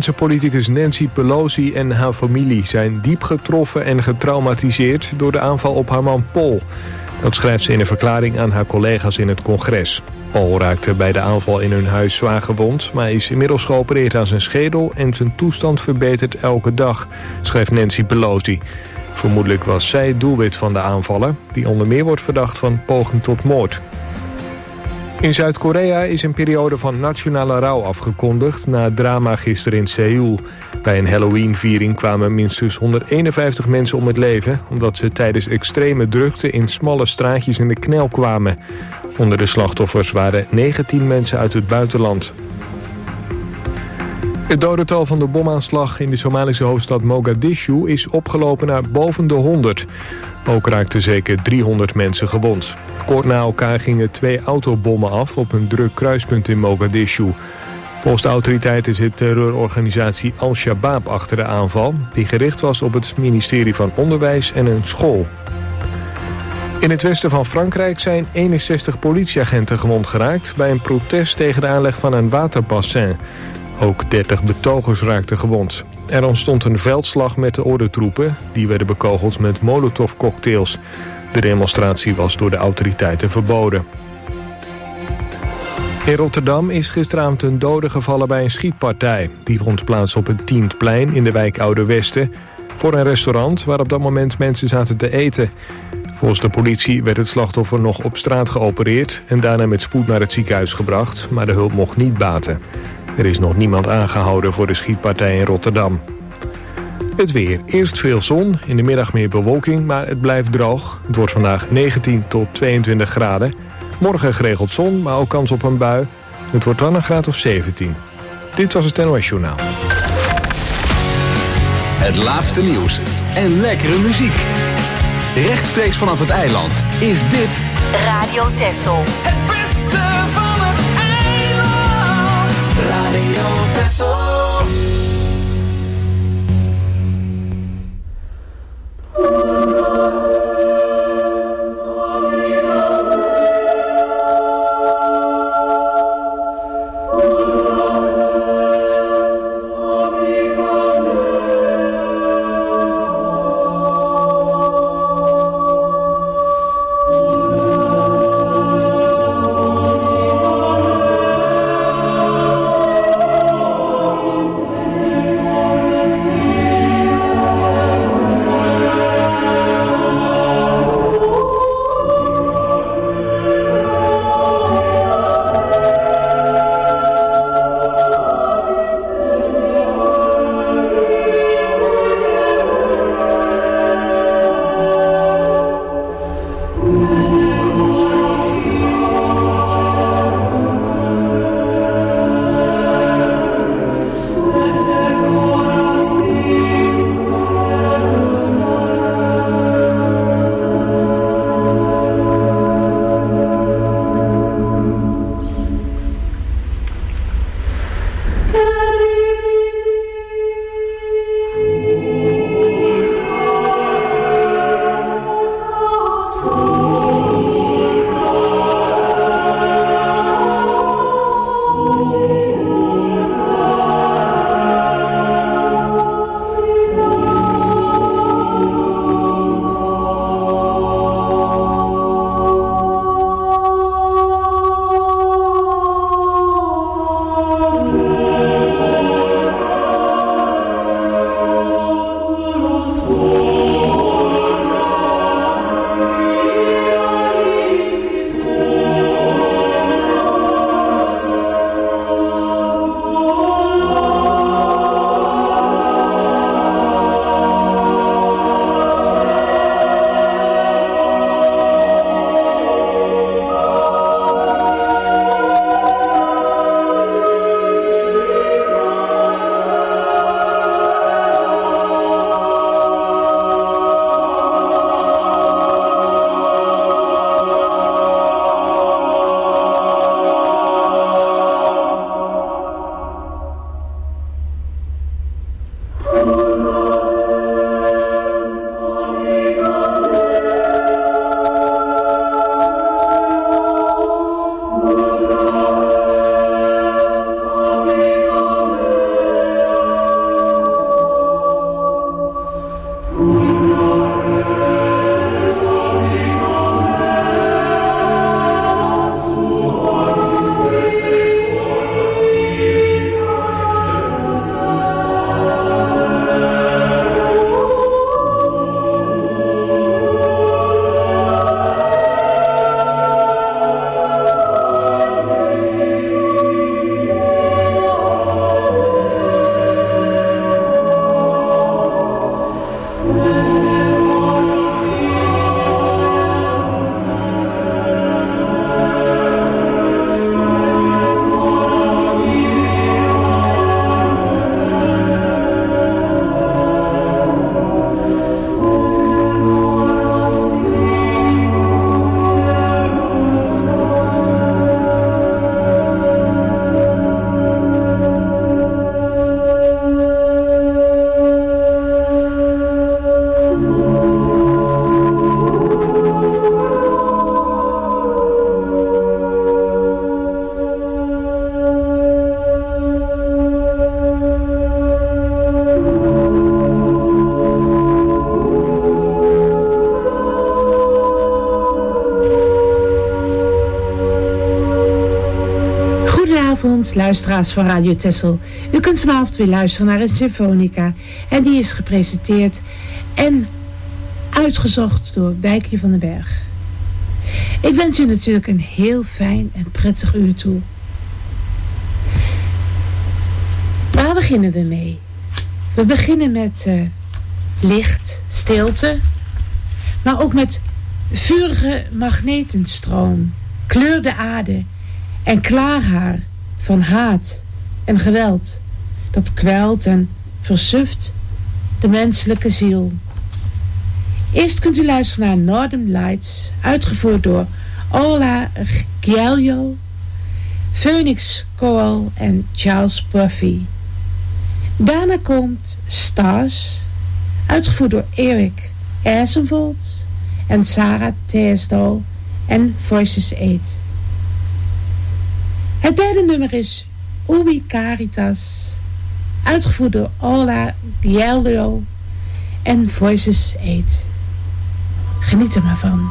Amerikaanse politicus Nancy Pelosi en haar familie zijn diep getroffen en getraumatiseerd door de aanval op haar man Paul. Dat schrijft ze in een verklaring aan haar collega's in het congres. Paul raakte bij de aanval in hun huis zwaar gewond, maar is inmiddels geopereerd aan zijn schedel en zijn toestand verbetert elke dag, schrijft Nancy Pelosi. Vermoedelijk was zij het doelwit van de aanvaller, die onder meer wordt verdacht van poging tot moord. In Zuid-Korea is een periode van nationale rouw afgekondigd na het drama gisteren in Seoul. Bij een Halloween-viering kwamen minstens 151 mensen om het leven, omdat ze tijdens extreme drukte in smalle straatjes in de knel kwamen. Onder de slachtoffers waren 19 mensen uit het buitenland. Het dodental van de bomaanslag in de Somalische hoofdstad Mogadishu is opgelopen naar boven de 100. Ook raakten zeker 300 mensen gewond. Kort na elkaar gingen 2 autobommen af op een druk kruispunt in Mogadishu. Volgens de autoriteiten zit terreurorganisatie Al-Shabaab achter de aanval, die gericht was op het ministerie van Onderwijs en een school. In het westen van Frankrijk zijn 61 politieagenten gewond geraakt bij een protest tegen de aanleg van een waterbassin. Ook 30 betogers raakten gewond. Er ontstond een veldslag met de ordentroepen. Die werden bekogeld met molotovcocktails. De demonstratie was door de autoriteiten verboden. In Rotterdam is gisteravond een dode gevallen bij een schietpartij. Die vond plaats op het Tientplein in de wijk Oude Westen, voor een restaurant waar op dat moment mensen zaten te eten. Volgens de politie werd het slachtoffer nog op straat geopereerd en daarna met spoed naar het ziekenhuis gebracht, maar de hulp mocht niet baten. Er is nog niemand aangehouden voor de schietpartij in Rotterdam. Het weer. Eerst veel zon, in de middag meer bewolking, maar het blijft droog. Het wordt vandaag 19 tot 22 graden. Morgen geregeld zon, maar ook kans op een bui. Het wordt dan een graad of 17. Dit was het NOS Journaal. Het laatste nieuws en lekkere muziek. Rechtstreeks vanaf het eiland is dit Radio Texel. Het beste van het eiland. Radio Texel. Goedenavond, luisteraars van Radio Texel. U kunt vanavond weer luisteren naar een symfonica. En die is gepresenteerd en uitgezocht door Wijkje van den Berg. Ik wens u natuurlijk een heel fijn en prettig uur toe. Waar beginnen we mee? We beginnen met licht, stilte, maar ook met vurige magnetenstroom, kleur de aarde en klaarhaar van haat en geweld. Dat kwelt en versuft de menselijke ziel. Eerst kunt u luisteren naar Northern Lights, uitgevoerd door Ola Giello, Phoenix Coal en Charles Buffy. Daarna komt Stars, uitgevoerd door Eric Eisenvold en Sarah Teasdal en Voices 8. Het derde nummer is Ubi Caritas, uitgevoerd door Ola Giello en Voices 8. Geniet er maar van.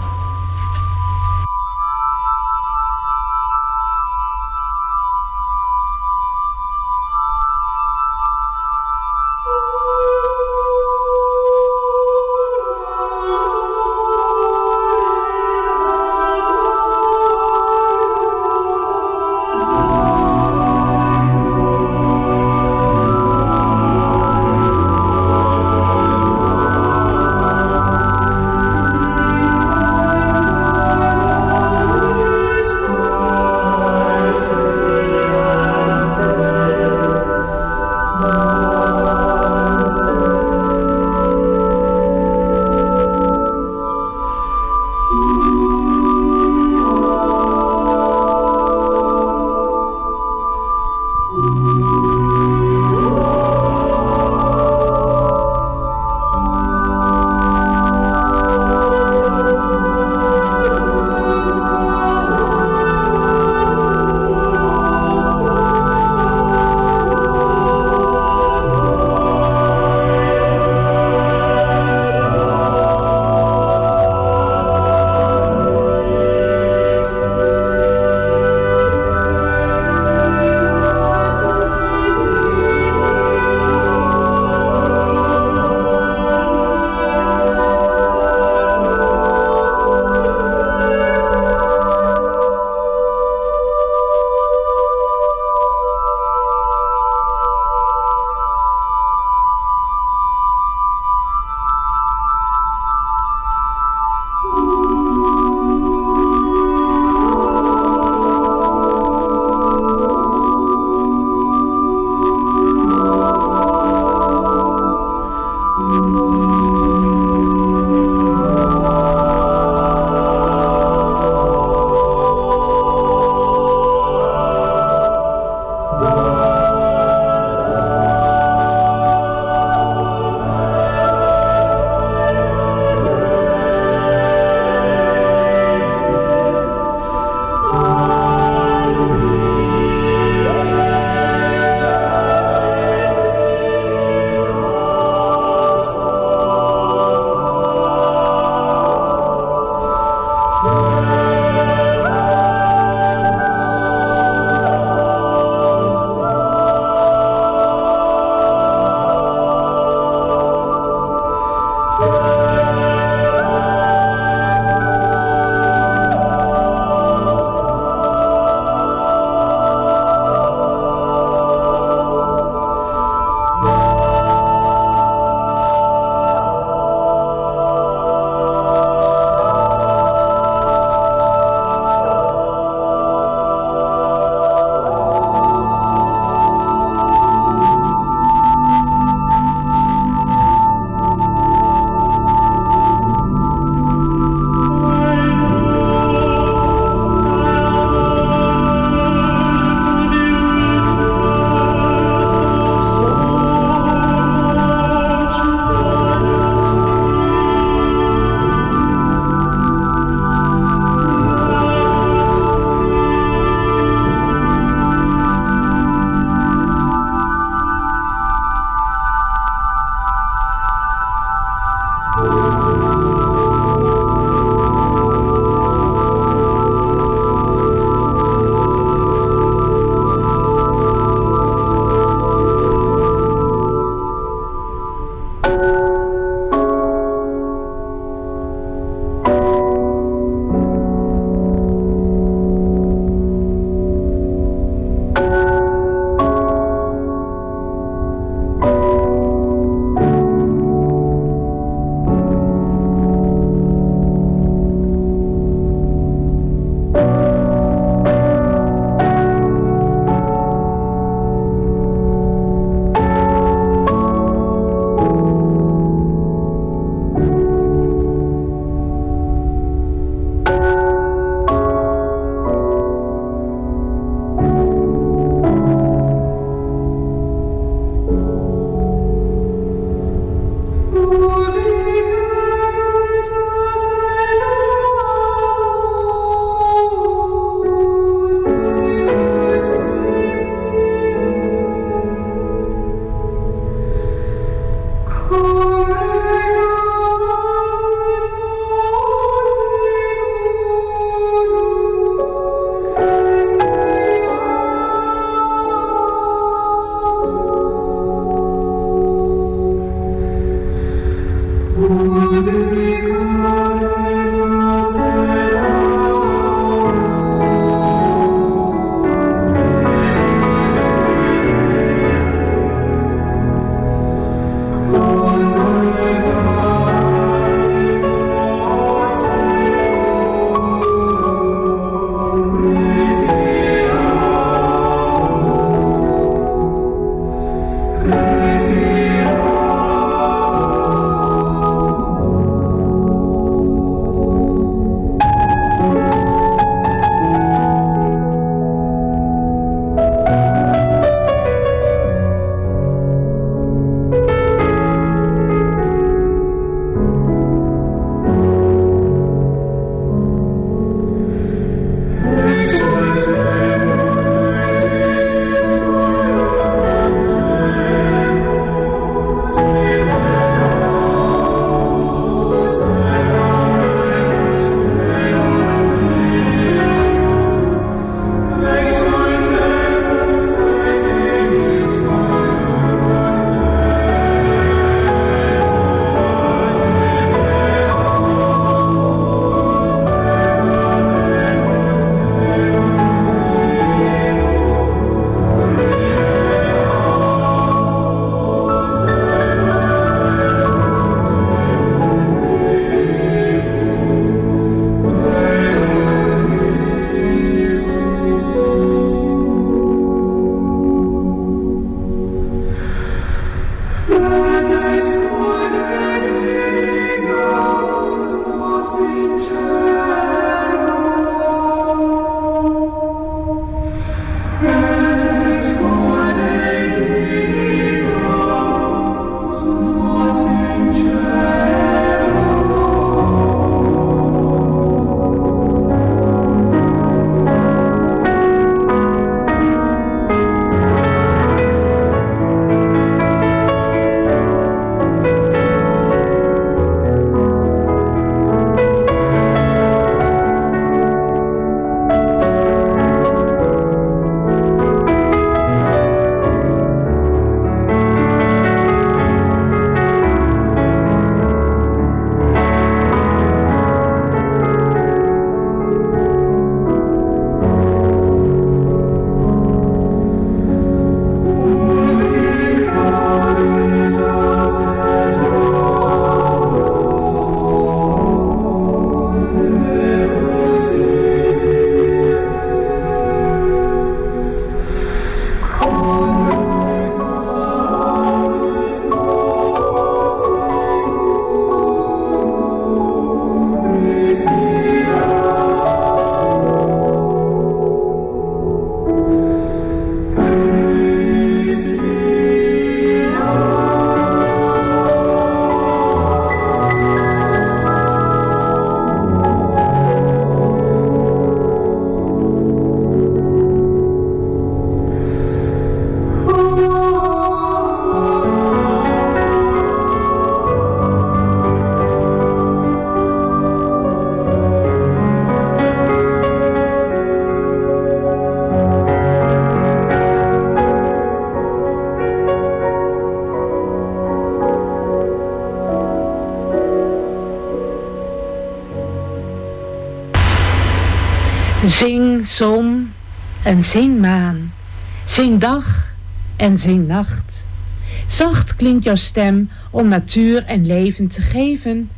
Zing zon en zing maan, zing dag en zing nacht. Zacht klinkt jouw stem om natuur en leven te geven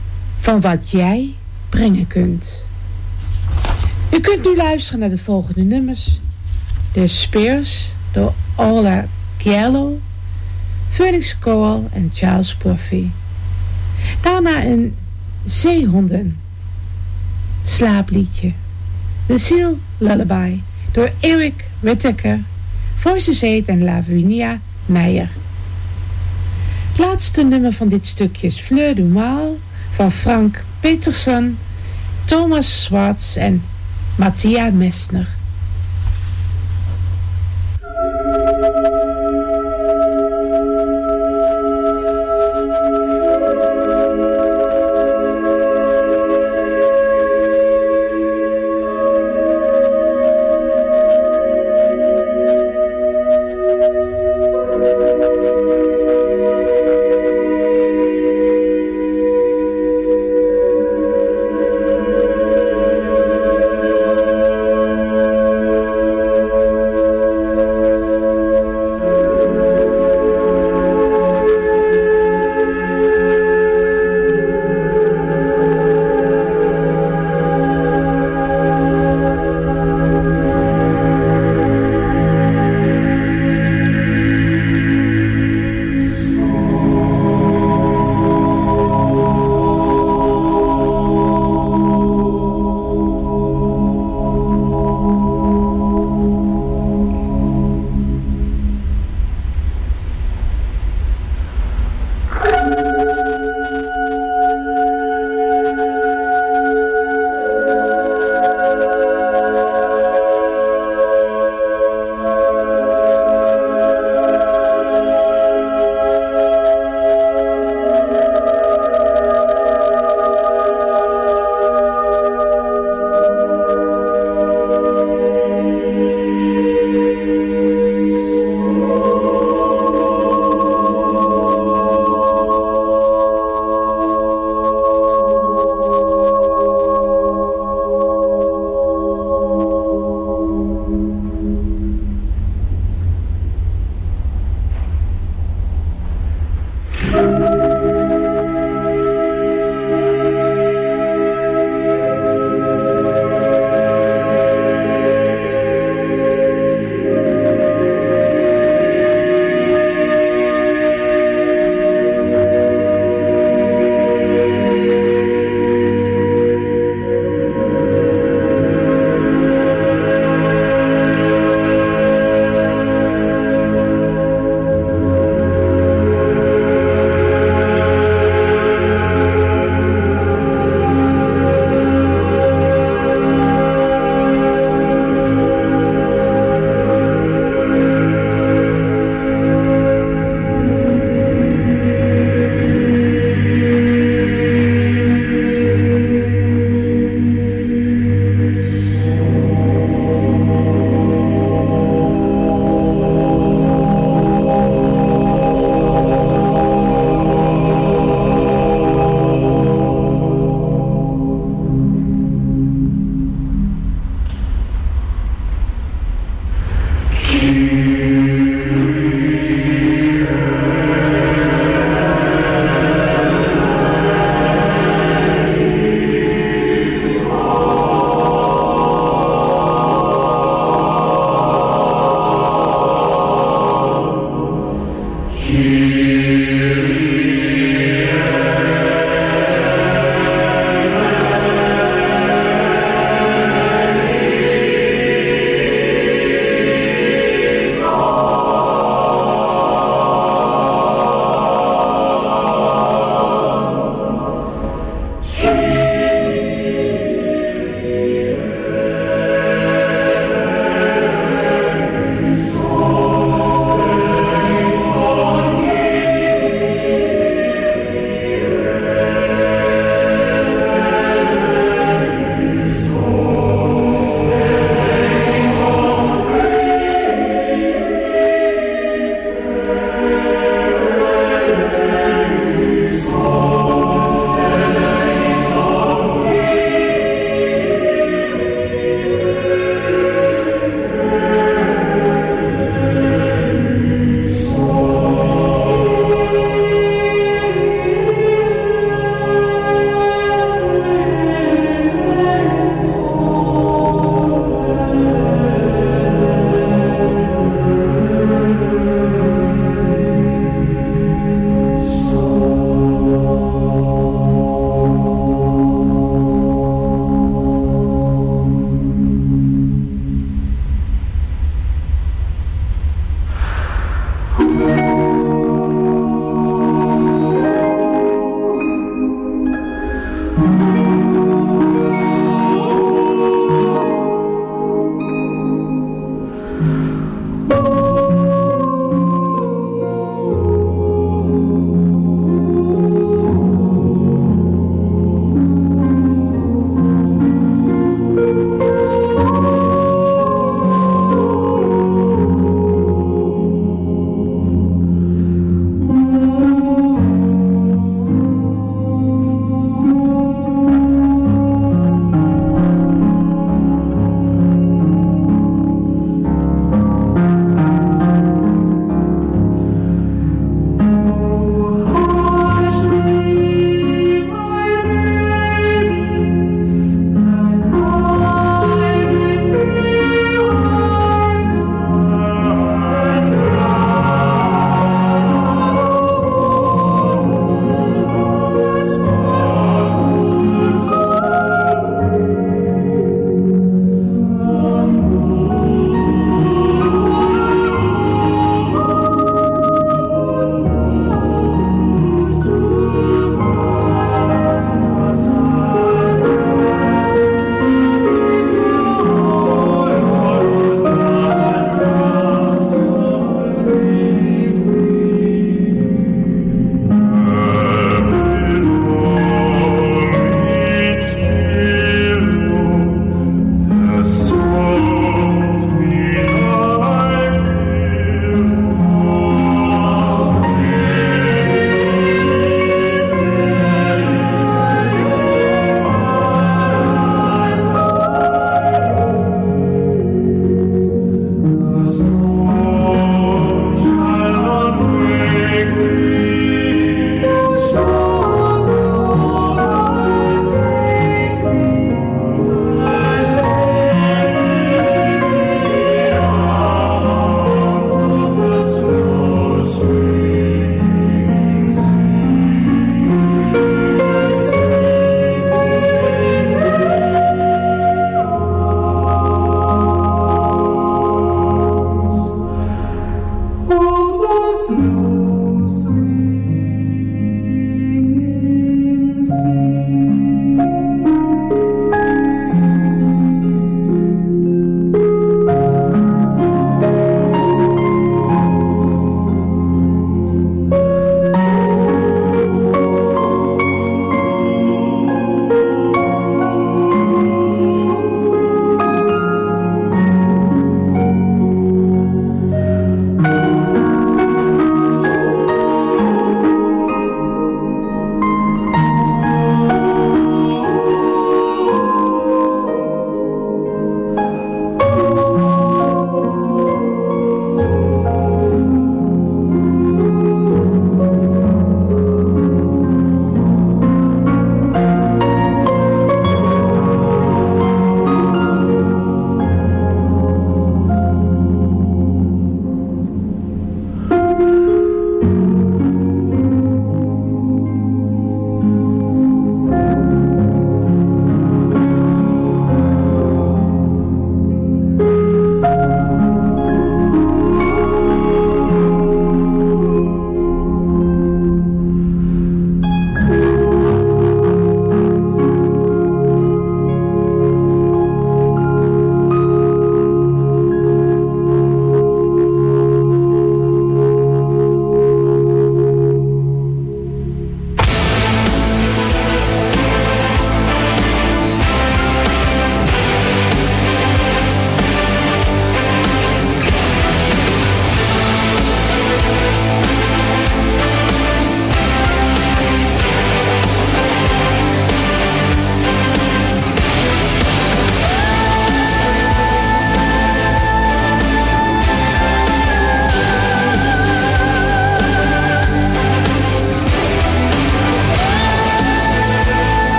van wat jij brengen kunt. U kunt nu luisteren naar de volgende nummers. The Spears door Ola Giello, Phoenix Choral en Charles Porphy. Daarna een zeehonden slaapliedje. The Seal Lullaby door Eric Whittaker, Voices 8 en Lavinia Meijer. Het laatste nummer van dit stukje is Fleur du Mal van Frank Peterson, Thomas Swartz en Matthias Messner.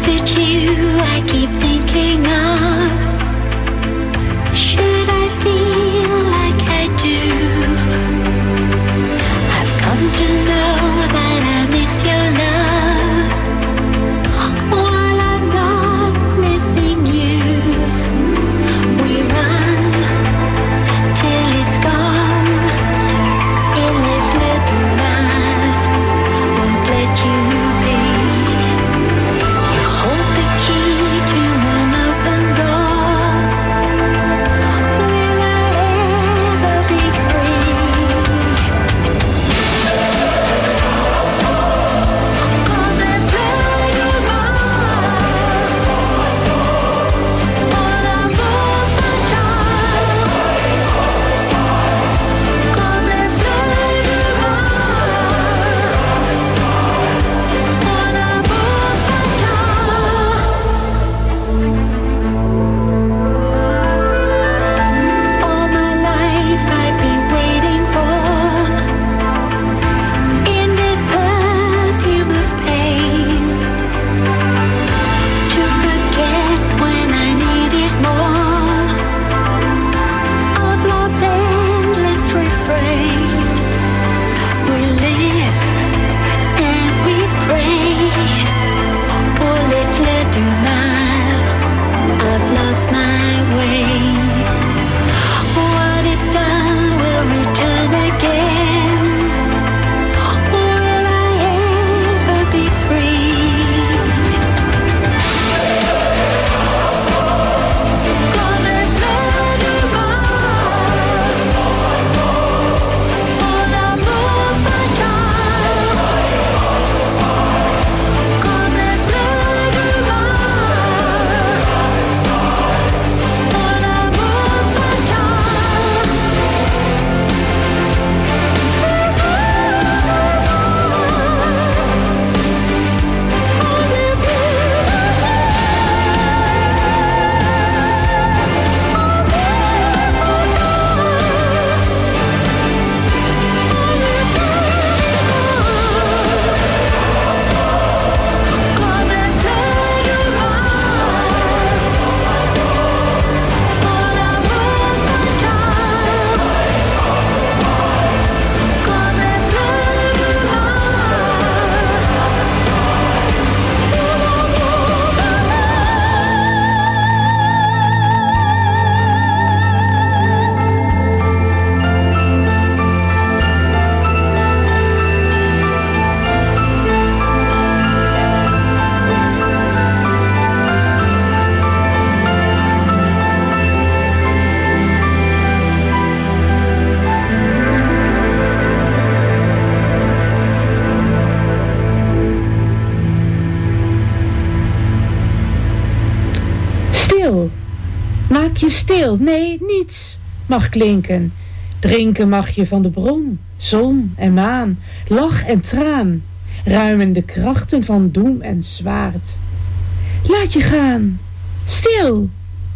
Maak je stil, nee, niets mag klinken. Drinken mag je van de bron, zon en maan, lach en traan, ruimen de krachten van doem en zwaard. Laat je gaan, stil,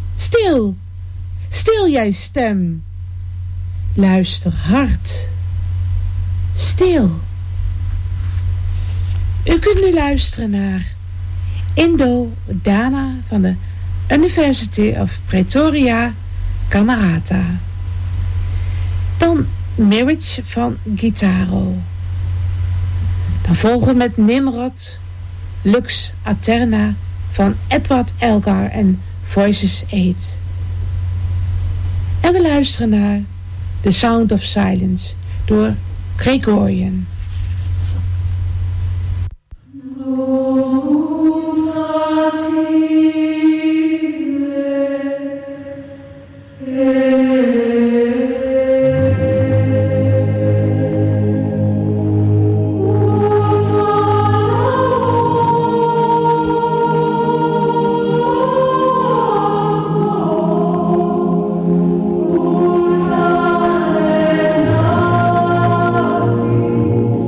stil, stil jij stem. Luister hard, stil. U kunt nu luisteren naar Indo Dana van de University of Pretoria, Camerata. Dan Marriage van Gitaro. Dan volgen met Nimrod, Lux Aeterna van Edward Elgar en Voices 8. En we luisteren naar The Sound of Silence door Gregorian. Thank you.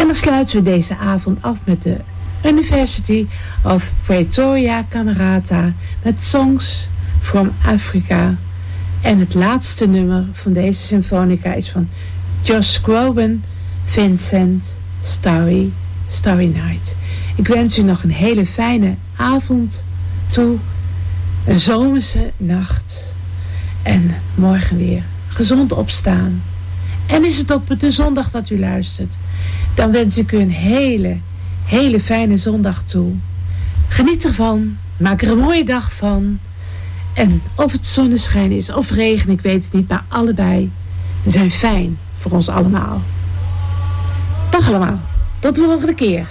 dan sluiten we deze avond af met de University of Pretoria Camerata met Songs from Africa. En het laatste nummer van deze symfonica is van Josh Groban, Vincent, Starry Night. Ik wens u nog een hele fijne avond toe, een zomerse nacht en morgen weer gezond opstaan. En is het op de zondag dat u luistert, dan wens ik u een hele fijne zondag toe. Geniet ervan, maak er een mooie dag van. En of het zonneschijn is of regen, ik weet het niet, maar allebei zijn fijn voor ons allemaal. Dag allemaal, tot de volgende keer.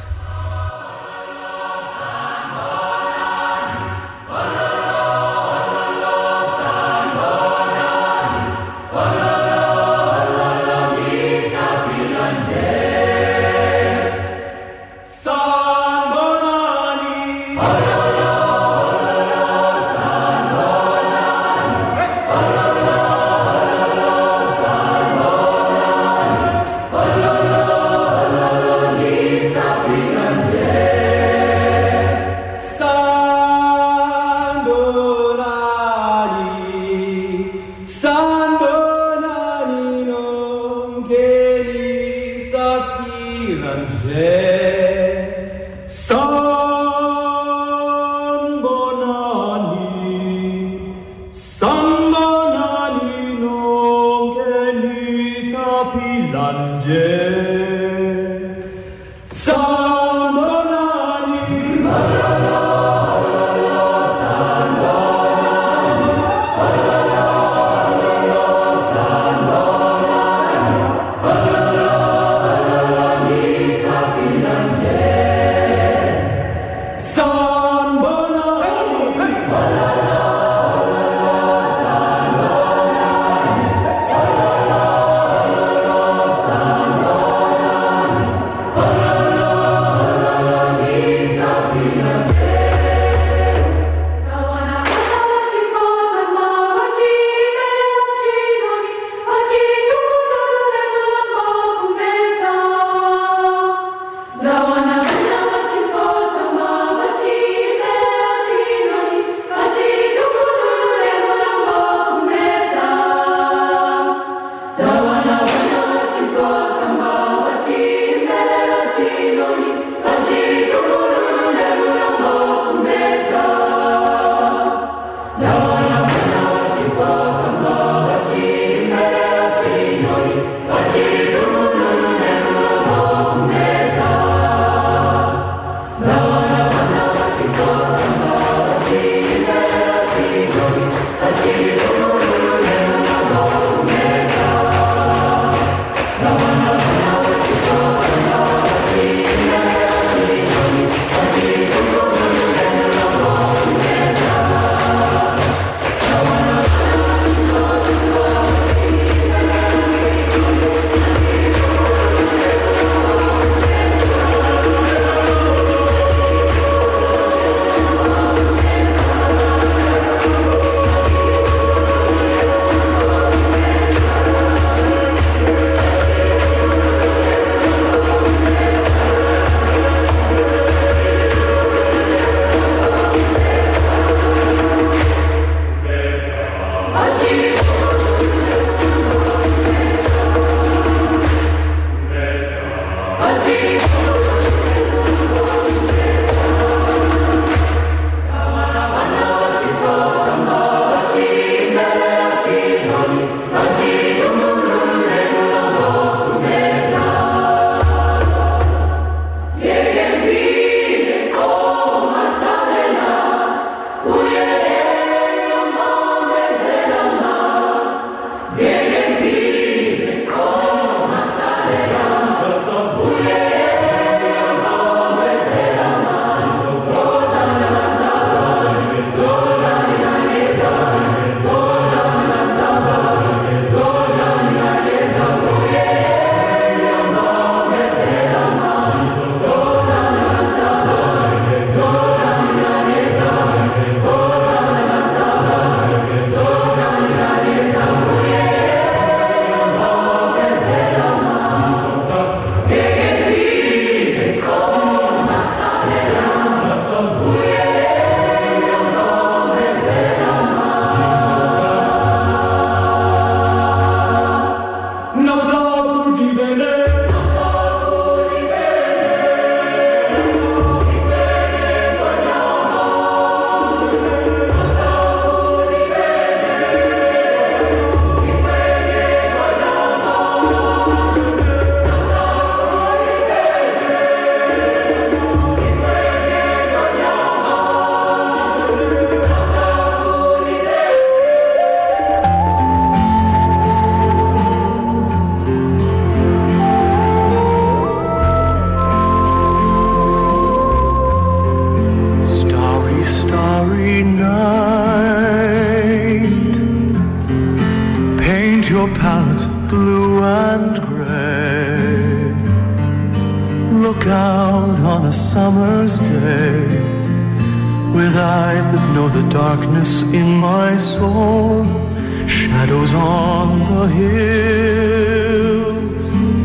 look out on a summer's day with eyes that know the darkness in my soul, shadows on the hills,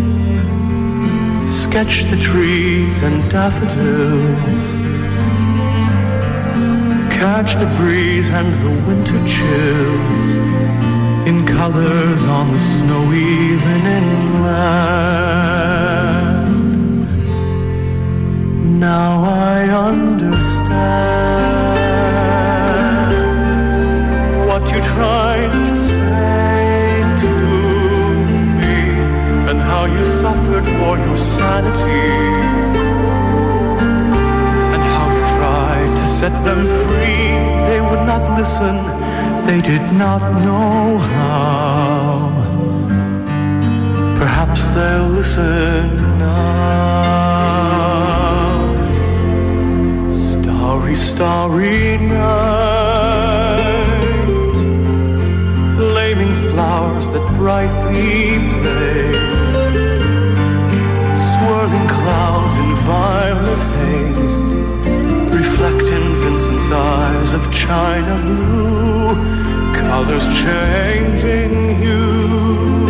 sketch the trees and daffodils, catch the breeze and the winter chills in colors on the snowy linen land. Now I understand what you tried to say to me, and how you suffered for your sanity, and how you tried to set them free. They would not listen, they did not know how. Perhaps they'll listen now. Starry, starry night, flaming flowers that brightly blaze, swirling clouds in violet haze, reflect in Vincent's eyes of china blue, colors changing hue.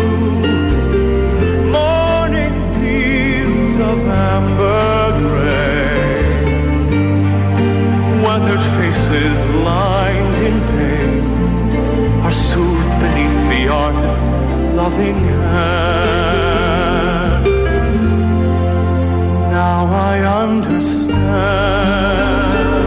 Morning fields of amber gray, weathered faces lined in pain, are soothed beneath the artist's loving hand. Now I understand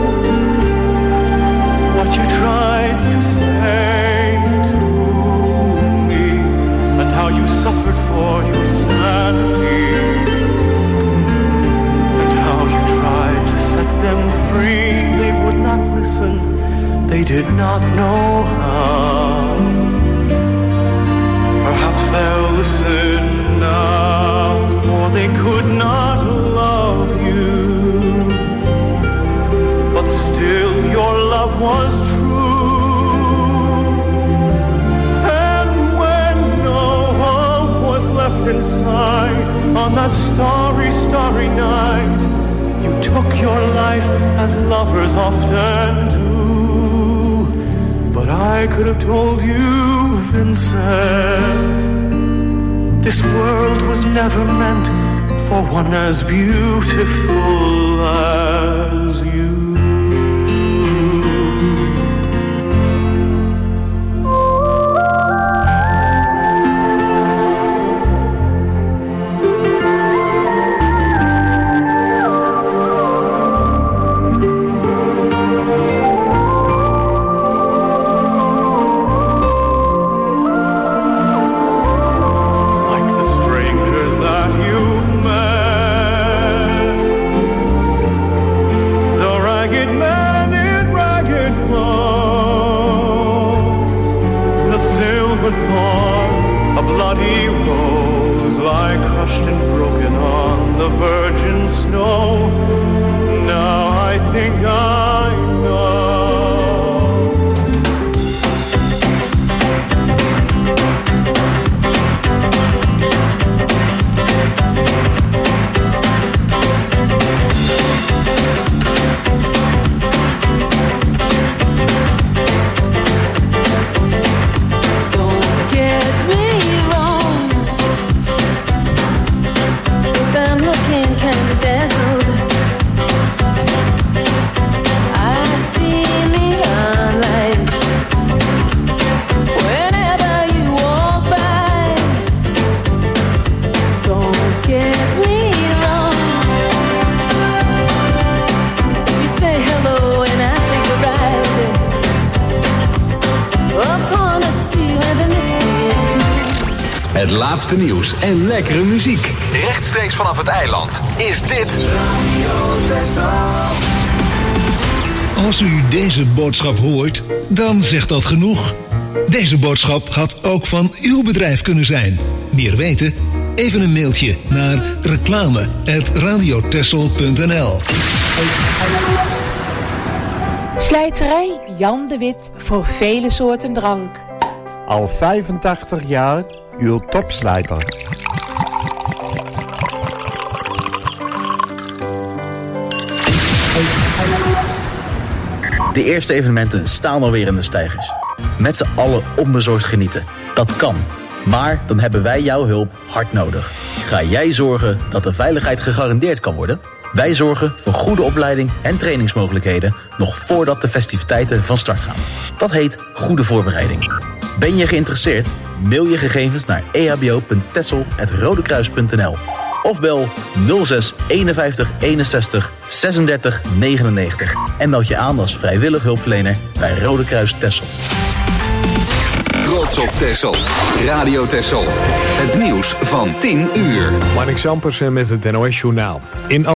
what you tried to say to me, and how you suffered for your sanity, and how you tried to set them free. They would not listen, they did not know how. Perhaps they'll listen now, for they could not love you, but still your love was true. And when no hope was left inside on that starry, starry night, you took your life as lovers often do. But I could have told you, Vincent, this world was never meant for one as beautiful as you. Het laatste nieuws en lekkere muziek. Rechtstreeks vanaf het eiland is dit Radio Texel. Als u deze boodschap hoort, dan zegt dat genoeg. Deze boodschap had ook van uw bedrijf kunnen zijn. Meer weten? Even een mailtje naar reclame@radiotexel.nl. Slijterij Jan de Wit voor vele soorten drank. Al 85 jaar uw topslijter. De eerste evenementen staan alweer in de steigers. Met z'n allen onbezorgd genieten. Dat kan. Maar dan hebben wij jouw hulp hard nodig. Ga jij zorgen dat de veiligheid gegarandeerd kan worden? Wij zorgen voor goede opleiding en trainingsmogelijkheden nog voordat de festiviteiten van start gaan. Dat heet goede voorbereiding. Ben je geïnteresseerd? Mail je gegevens naar ehbo.tessel@rodekruis.nl of bel 06 51 61 36 99 en meld je aan als vrijwillig hulpverlener bij Rode Kruis Texel. Trots op Texel. Radio Texel. Het nieuws van 10 uur. Marnix Ampersen met het NOS Journaal. In